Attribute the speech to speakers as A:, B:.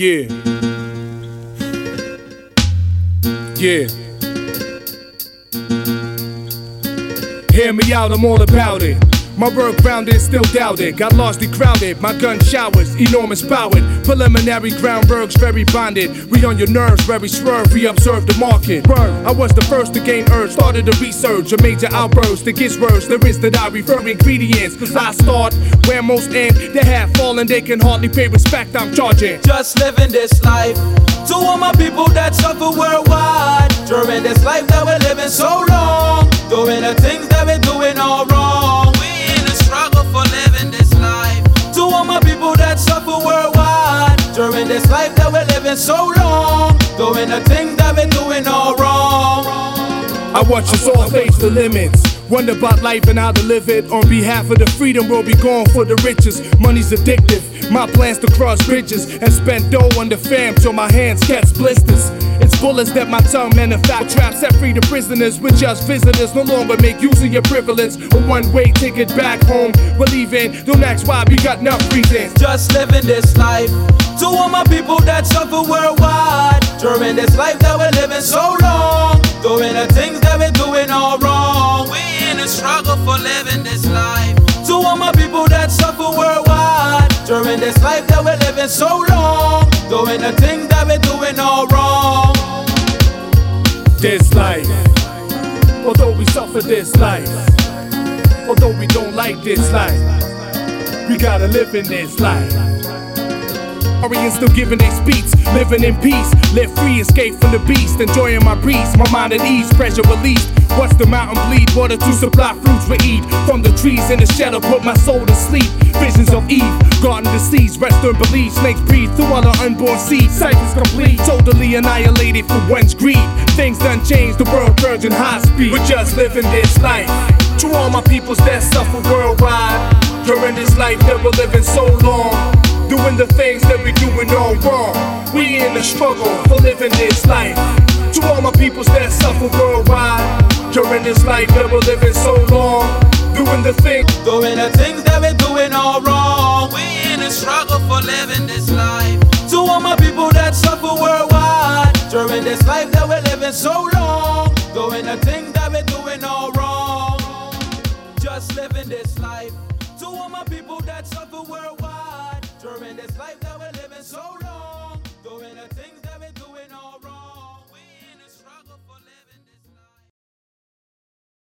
A: Yeah. Yeah. Hear me out, I'm all about it. My work grounded, still doubted. Got largely crowded, my gun showers, enormous powered. Preliminary groundworks, very bonded. We on your nerves, very swerve, we observe the market. Word, I was the first to gain urge, started a research, a major outburst that gets worse. There is that I refer ingredients, cause I start where most end. They have fallen, they can hardly pay respect, I'm charging.
B: Just living this life. To all my people that suffer worldwide. During this life that we're living so long. Doing the things that we're doing all wrong. Struggle for living this life. To all my people that suffer worldwide. During this life that we're living so long. Doing the things that we're doing all wrong.
A: I watch us all face the limits. Wonder about life and how to live it. On behalf of the freedom, we'll be going for the riches. Money's addictive. My plans to cross bridges and spend dough on the fam till my hands catch blisters. It's bullets that my tongue manufactures. Traps set free the prisoners. We're just visitors. No longer make use of your privilege. A one-way ticket back home. We're leaving. Don't ask why, we got enough reasons.
B: Just living this life. To all my people that suffer worldwide. During this life that we're living so long. Doing the things that we're doing all wrong. We in a struggle for living this life. To all my people that suffer worldwide. During this life that we're living so long. Doing the things that we're doing all wrong.
A: This life, although we suffer this life, although we don't like this life, we gotta live in this life. Orients still giving their speech, living in peace, live free, escape from the beast, enjoying my breeze, my mind at ease, pressure released. Watch the mountain bleed, water to supply fruits we eat. From the trees in the shadow, put my soul to sleep. Visions of Eve, garden disease, rest and believe. Snakes breathe through all the unborn seeds. Cycles complete, totally annihilated for one's greed. Things done changed, the world turns in high speed. We're just living this life. To all my peoples that suffer worldwide. During this life that we're living so long. Doing the things that we doing all wrong. We in the struggle for living this life. To all my peoples that suffer worldwide. During this life that we're living so long. Doing the things
B: that we're doing all wrong. We in a struggle for living this life. To all my people that suffer worldwide. During this life that we're living so long. Doing the things that we're doing all wrong. Just living this life.